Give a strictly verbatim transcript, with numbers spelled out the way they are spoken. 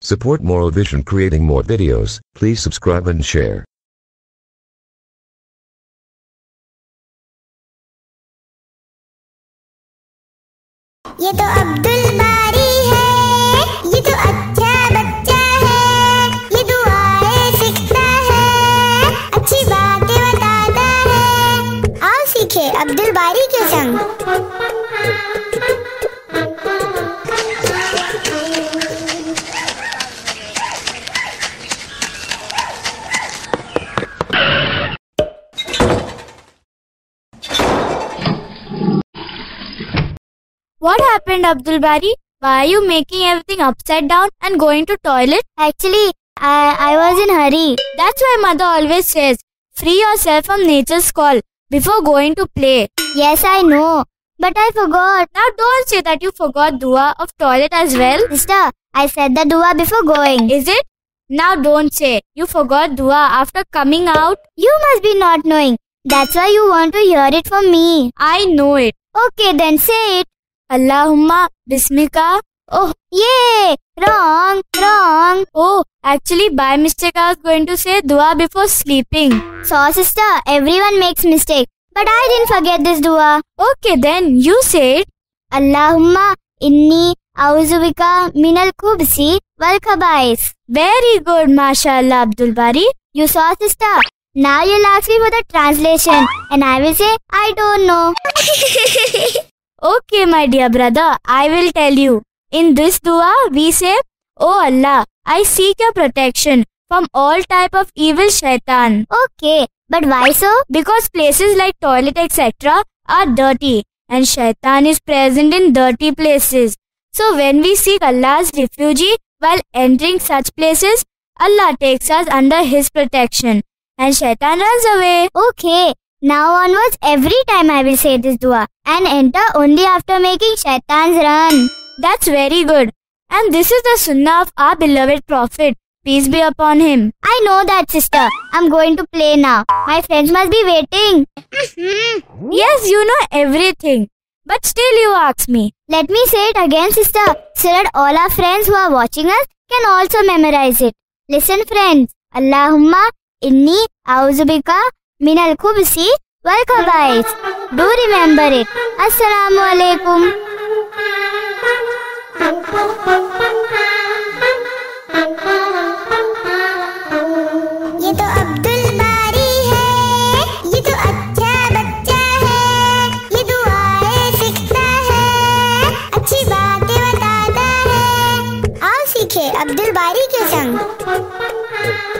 Support Moral Vision creating more videos. Please subscribe and share. ये तो अब्दुल बारी है, ये तो अच्छा बच्चा है, ये दुआएं सीखता है, अच्छी बातें बताता है। आओ सीखे अब्दुल बारी के संग। What happened, Abdul Bari? Why are you making everything upside down and going to toilet? Actually, I, I was in hurry. That's why mother always says, free yourself from nature's call before going to play. Yes, I know. But I forgot. Now don't say that you forgot dua of toilet as well. Sister, I said the dua before going. Is it? Now don't say you forgot dua after coming out. You must be not knowing. That's why you want to hear it from me. I know it. Okay, then say it. Allahumma bismika. Oh, yay! Wrong, wrong. Oh, actually by mistake I was going to say dua before sleeping. So sister, everyone makes mistake. But I didn't forget this dua. Okay then, you say it. Allahumma inni auzubika minal khubsi wal khabais. Very good, mashallah, Abdul Bari. You saw, sister. Now you'll ask me for the translation. And I will say, I don't know. Okay, my dear brother, I will tell you. In this dua, we say, Oh Allah, I seek your protection from all type of evil shaitan. Okay, but why so? Because places like toilet et cetera are dirty and shaitan is present in dirty places. So when we seek Allah's refuge while entering such places, Allah takes us under His protection and shaitan runs away. Okay. Now onwards, every time I will say this dua and enter only after making shaitans run. That's very good. And this is the sunnah of our beloved Prophet. Peace be upon him. I know that, sister. I'm going to play now. My friends must be waiting. Yes, you know everything. But still you ask me. Let me say it again, sister, so that all our friends who are watching us can also memorize it. Listen, friends. Allahumma inni auzubika minal khubsi wal khabais. Do remember it. Assalamu alaikum. ये तो अब्दुल बारी है, ये तो अच्छा बच्चा है, ये दुआएं सीखता है, अच्छी बातें बताता है। आओ सीखे अब्दुल बारी के संग।